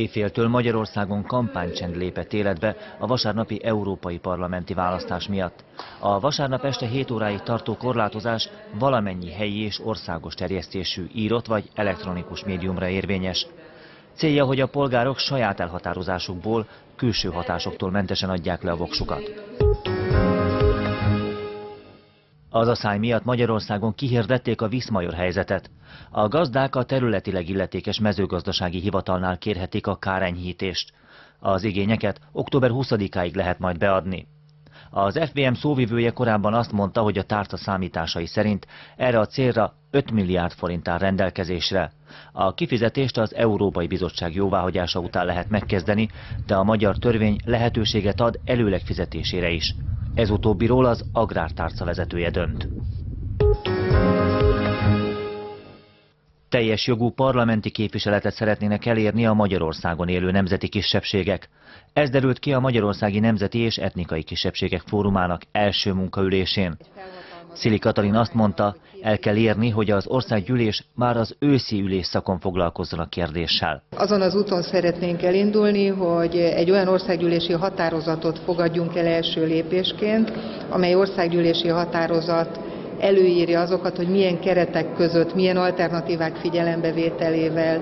Éjféltől Magyarországon kampánycsend lépett életbe a vasárnapi európai parlamenti választás miatt. A vasárnap este 7 óráig tartó korlátozás valamennyi helyi és országos terjesztésű írott vagy elektronikus médiumra érvényes. Célja, hogy a polgárok saját elhatározásukból, külső hatásoktól mentesen adják le a voksukat. Az asszály miatt Magyarországon kihirdették a Viszmajor helyzetet. A gazdák a területileg illetékes mezőgazdasági hivatalnál kérhetik a kárenyhítést. Az igényeket október 20-áig lehet majd beadni. Az FBM szóvivője korábban azt mondta, hogy a tárca számításai szerint erre a célra 5 milliárd forint áll rendelkezésre. A kifizetést az Európai Bizottság jóváhagyása után lehet megkezdeni, de a magyar törvény lehetőséget ad előleg fizetésére is. Ez utóbbiról az Agrártárca vezetője dönt. Teljes jogú parlamenti képviseletet szeretnének elérni a Magyarországon élő nemzeti kisebbségek. Ez derült ki a Magyarországi Nemzeti és Etnikai Kisebbségek Fórumának első munkaülésén. Szili Katalin azt mondta, el kell érni, hogy az országgyűlés már az őszi ülésszakon foglalkozzon a kérdéssel. Azon az úton szeretnénk elindulni, hogy egy olyan országgyűlési határozatot fogadjunk el első lépésként, amely országgyűlési határozat előírja azokat, hogy milyen keretek között, milyen alternatívák figyelembevételével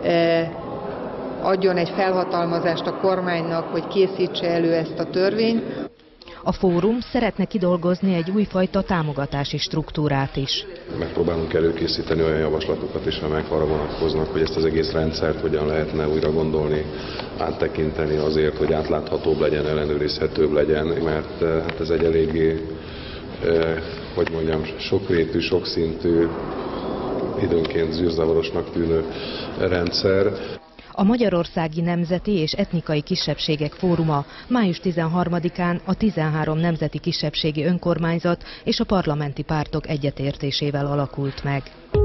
adjon egy felhatalmazást a kormánynak, hogy készítse elő ezt a törvényt. A fórum szeretne kidolgozni egy újfajta támogatási struktúrát is. Megpróbálunk előkészíteni olyan javaslatokat is, amelyek arra vonatkoznak, hogy ezt az egész rendszert hogyan lehetne újra gondolni, áttekinteni azért, hogy átláthatóbb legyen, ellenőrizhetőbb legyen, mert hát ez egy eléggé, hogy mondjam, sokrétű, sokszintű, időnként zűrzavarosnak tűnő rendszer. A Magyarországi Nemzeti és Etnikai Kisebbségek Fóruma május 13-án a 13 nemzeti kisebbségi önkormányzat és a parlamenti pártok egyetértésével alakult meg.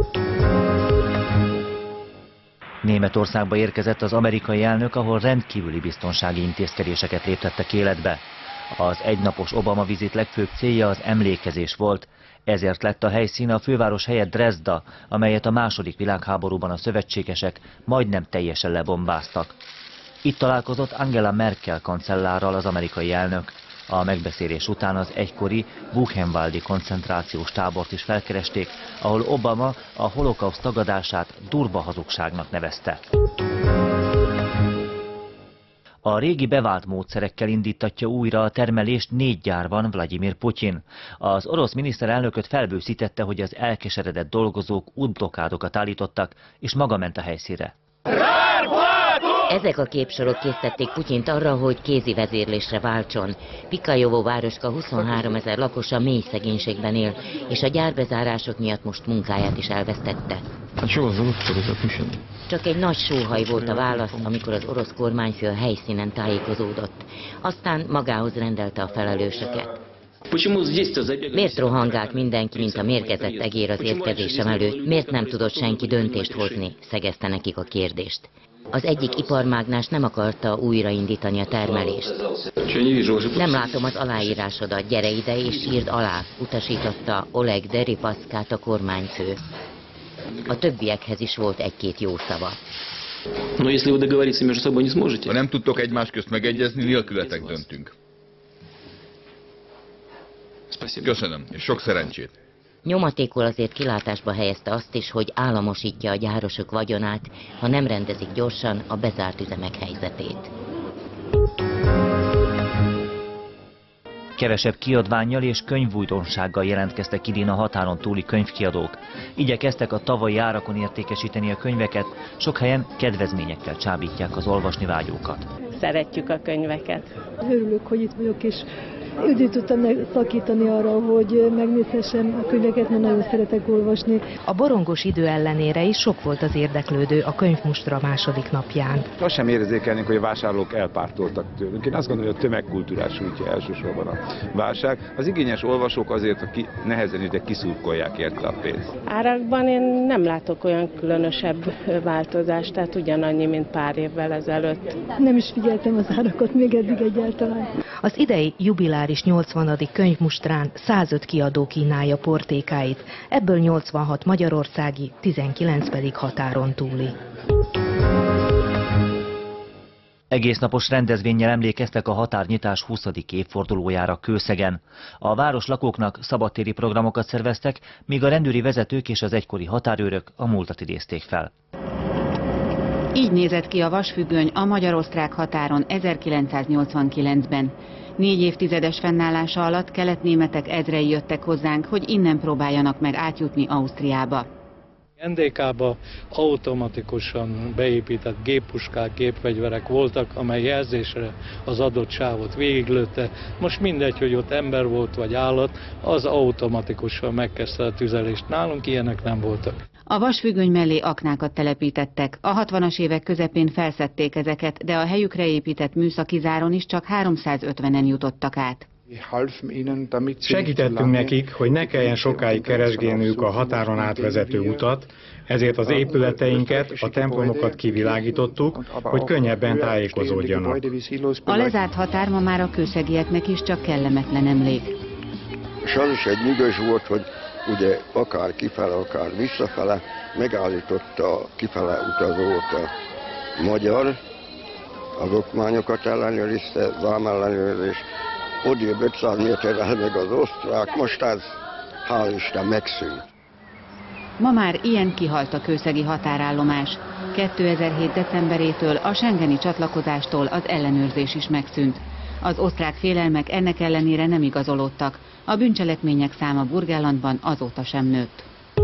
Németországba érkezett az amerikai elnök, ahol rendkívüli biztonsági intézkedéseket léptettek életbe. Az egynapos Obama vizit legfőbb célja az emlékezés volt, ezért lett a helyszín a főváros helyett Dresda, amelyet a II. Világháborúban a szövetségesek majdnem teljesen lebombáztak. Itt találkozott Angela Merkel kancellárral az amerikai elnök. A megbeszélés után az egykori Buchenwaldi koncentrációs tábort is felkeresték, ahol Obama a holokauszt tagadását durva hazugságnak nevezte. A régi bevált módszerekkel indítatja újra a termelést 4 gyárban Vladimir Putyin. Az orosz miniszterelnököt felbőszítette, hogy az elkeseredett dolgozók útblokkádokat állítottak, és maga ment a helyszínre. Ezek a képsorok késztették Putyint arra, hogy kézi vezérlésre váltson. Pikajovo városka 23 000 lakosa mély szegénységben él, és a gyárbezárások miatt most munkáját is elvesztette. Csak egy nagy sóhaj volt a válasz, amikor az orosz kormányfő a helyszínen tájékozódott. Aztán magához rendelte a felelősöket. Miért rohangált mindenki, mint a mérgezett egér az érkezésem előtt? Miért nem tudott senki döntést hozni? Szegezte nekik a kérdést. Az egyik iparmágnás nem akarta újraindítani a termelést. Nem látom az aláírásodat, gyere ide és írd alá, utasította Oleg Deripaskát a kormányfő. A többiekhez is volt egy-két jó szava. Ha nem tudtok egymás közt megegyezni, nélkületek döntünk. Köszönöm, és sok szerencsét. Nyomatékul azért kilátásba helyezte azt is, hogy államosítja a gyárosok vagyonát, ha nem rendezik gyorsan a bezárt üzemek helyzetét. Kevesebb kiadvánnyal és könyvújdonsággal jelentkeztek idén a határon túli könyvkiadók. Igyekeztek a tavalyi árakon értékesíteni a könyveket, sok helyen kedvezményekkel csábítják az olvasni vágyókat. Szeretjük a könyveket. Örülök, hogy itt vagyok, és időt tudtam szakítani arra, hogy megnézhessem a könyveket, mert nagyon szeretek olvasni. A borongos idő ellenére is sok volt az érdeklődő a könyvmustra második napján. Azt sem érzékelnénk, hogy a vásárlók elpártoltak tőlünk. Én azt gondolom, hogy a tömegkultúrás sújtja elsősorban a válság. Az igényes olvasók azért, aki nehezen ide kiszurkolják érte a pénzt. Árakban én nem látok olyan különösebb változást, tehát ugyanannyi, mint pár évvel ezelőtt. Nem is figyeltem az árakat még eddig egyáltalán. Az idei jubiláris 80. könyvmustrán 105 kiadó kínálja portékáit, ebből 86 magyarországi, 19 pedig határon túli. Egésznapos rendezvénnyel emlékeztek a határnyitás 20. évfordulójára Kőszegen. A város lakóknak szabadtéri programokat szerveztek, míg a rendőri vezetők és az egykori határőrök a múltat idézték fel. Így nézett ki a vasfüggöny a magyar-osztrák határon 1989-ben. 4 évtizedes fennállása alatt keletnémetek ezrei jöttek hozzánk, hogy innen próbáljanak meg átjutni Ausztriába. NDK-ba automatikusan beépített géppuskák, gépfegyverek voltak, amely jelzésre az adott sávot végiglőtte. Most mindegy, hogy ott ember volt vagy állat, az automatikusan megkezdte a tüzelést. Nálunk ilyenek nem voltak. A vasfüggöny mellé aknákat telepítettek. A 60-as évek közepén felszedték ezeket, de a helyükre épített műszaki záron is csak 350-en jutottak át. Segítettünk nekik, hogy ne kelljen sokáig keresgélniük a határon átvezető utat, ezért az épületeinket, a templomokat kivilágítottuk, hogy könnyebben tájékozódjanak. A lezárt határ ma már a kőszegieknek is csak kellemetlen emlék. És az is egy nyűgös volt, hogy ugye akár kifele, akár visszafele megállította a kifele utazót a magyar, az okmányokat ellenőrizte, vámellenőrzés, odébb 500 méterrel meg az osztrák, most ez hál' Isten megszűnt. Ma már ilyen kihalt a kőszegi határállomás. 2007. decemberétől a schengeni csatlakozástól az ellenőrzés is megszűnt. Az osztrák félelmek ennek ellenére nem igazolódtak. A bűncselekmények száma Burgenlandban azóta sem nőtt.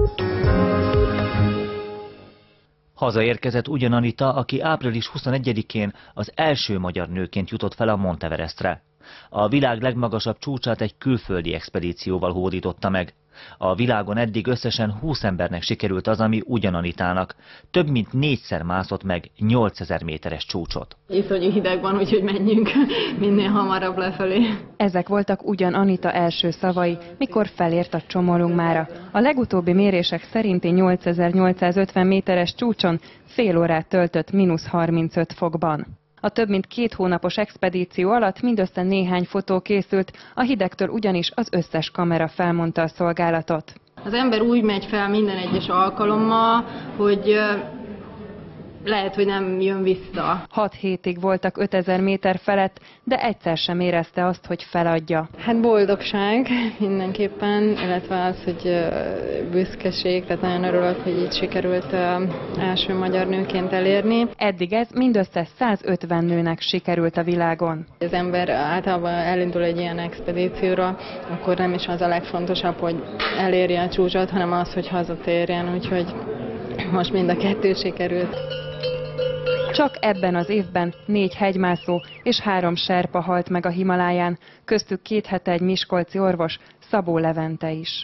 Hazaérkezett ugyan Anita, aki április 21-én az első magyar nőként jutott fel a Monteverestre. A világ legmagasabb csúcsát egy külföldi expedícióval hódította meg. A világon eddig összesen 20 embernek sikerült az, ami ugyan Anitának. Több mint 4-szer mászott meg 8000 méteres csúcsot. Iszonyú hideg van, úgyhogy menjünk minél hamarabb lefelé. Ezek voltak ugyan Anita első szavai, mikor felért a Csomolungmára. A legutóbbi mérések szerinti 8850 méteres csúcson fél órát töltött -35 fokban. A több mint 2 hónapos expedíció alatt mindössze néhány fotó készült, a hidegtől ugyanis az összes kamera felmondta a szolgálatot. Az ember úgy megy fel minden egyes alkalommal, hogy lehet, hogy nem jön vissza. 6 hétig voltak 5000 méter felett, de egyszer sem érezte azt, hogy feladja. Hát boldogság mindenképpen, illetve az, hogy büszkeség, tehát nagyon örülök, hogy így sikerült első magyar nőként elérni. Eddig ez mindössze 150 nőnek sikerült a világon. Az ember általában elindul egy ilyen expedícióra, akkor nem is az a legfontosabb, hogy elérje a csúcsot, hanem az, hogy hazatérjen, úgyhogy most mind a kettő sikerült. Csak ebben az évben 4 hegymászó és 3 serpa halt meg a Himaláján, köztük 2 hete egy miskolci orvos, Szabó Levente is.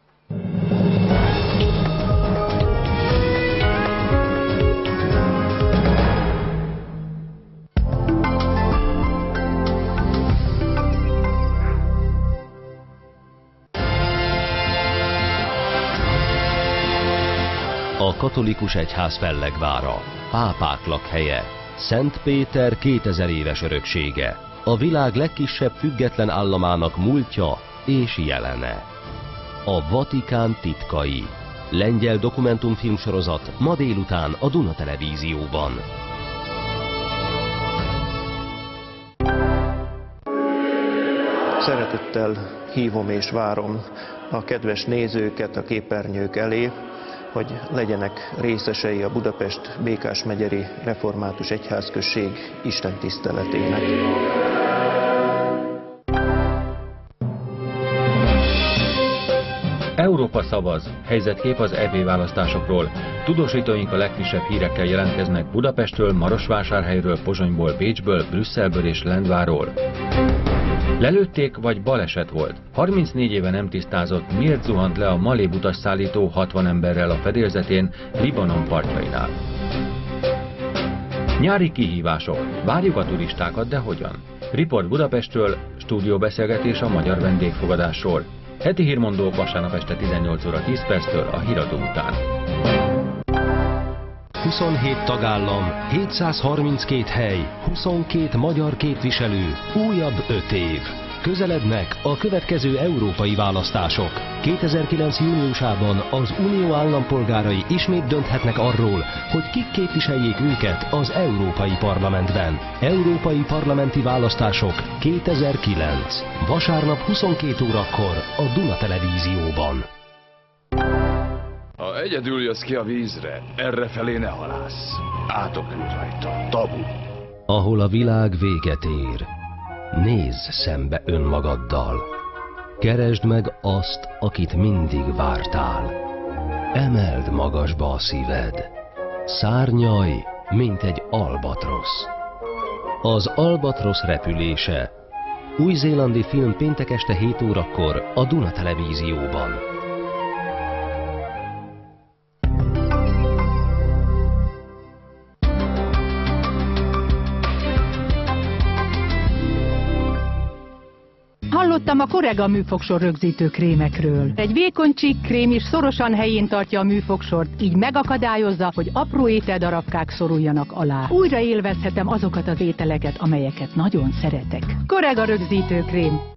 A katolikus egyház fellegvára, pápák lakhelye, Szent Péter 2000 éves öröksége, a világ legkisebb független államának múltja és jelene. A Vatikán titkai. Lengyel dokumentumfilmsorozat ma délután a Duna Televízióban. Szeretettel hívom és várom a kedves nézőket a képernyők elé, hogy legyenek részesei a Budapest Békás-megyeri Református Egyházközség istentiszteletének. Európa szavaz, helyzetkép az EB választásokról. Tudósítóink a legfrissebb hírekkel jelentkeznek Budapestről, Marosvásárhelyről, Pozsonyból, Bécsből, Brüsszelből és Lendváról. Lelőtték, vagy baleset volt? 34 éve nem tisztázott, miért zuhant le a Malév utasszállító 60 emberrel a fedélzetén Libanon partjainál. Nyári kihívások. Várjuk a turistákat, de hogyan? Riport Budapestről, stúdióbeszélgetés a magyar vendégfogadásról. Heti hírmondók vasárnap este 18 óra 10 perctől a híradó után. 27 tagállam, 732 hely, 22 magyar képviselő, újabb 5 év. Közelednek a következő európai választások. 2009. júniusában az Unió állampolgárai ismét dönthetnek arról, hogy kik képviseljék őket az Európai Parlamentben. Európai parlamenti választások 2009. Vasárnap 22 órakor a Duna Televízióban. Ha egyedül jössz ki a vízre, errefelé ne halász. Átokült rajta. Tabu. Ahol a világ véget ér, nézz szembe önmagaddal. Keresd meg azt, akit mindig vártál. Emeld magasba a szíved. Szárnyalj, mint egy albatrosz. Az albatrosz repülése. Új-zélandi film péntek este 7 órakor a Duna Televízióban. Hallottam a Corega műfogsor rögzítő krémekről. Egy vékony csík krém is szorosan helyén tartja a műfogsort, így megakadályozza, hogy apró ételdarabkák szoruljanak alá. Újra élvezhetem azokat az ételeket, amelyeket nagyon szeretek. Corega rögzítő krém.